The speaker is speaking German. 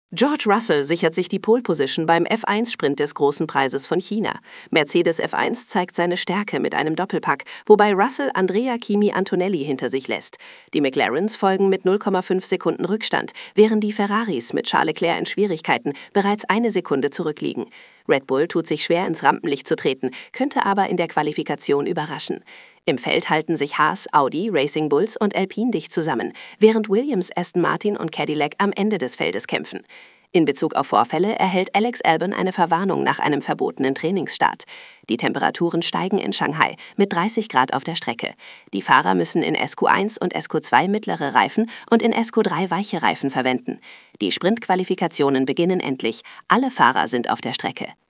George Russell sichert sich die Pole-Position beim F1-Sprint des Großen Preises von China. Mercedes F1 zeigt seine Stärke mit einem Doppelpack, wobei Russell Andrea Kimi Antonelli hinter sich lässt. Die McLarens folgen mit 0,5 Sekunden Rückstand, während die Ferraris mit Charles Leclerc in Schwierigkeiten bereits eine Sekunde zurückliegen. Red Bull tut sich schwer, ins Rampenlicht zu treten, könnte aber in der Qualifikation überraschen. Im Feld halten sich Haas, Audi, Racing Bulls und Alpine dicht zusammen, während Williams, Aston Martin und Cadillac am Ende des Feldes kämpfen. In Bezug auf Vorfälle erhält Alex Albon eine Verwarnung nach einem verbotenen Trainingsstart. Die Temperaturen steigen in Shanghai mit 30 Grad auf der Strecke. Die Fahrer müssen in SQ1 und SQ2 mittlere Reifen und in SQ3 weiche Reifen verwenden. Die Sprintqualifikationen beginnen endlich. Alle Fahrer sind auf der Strecke.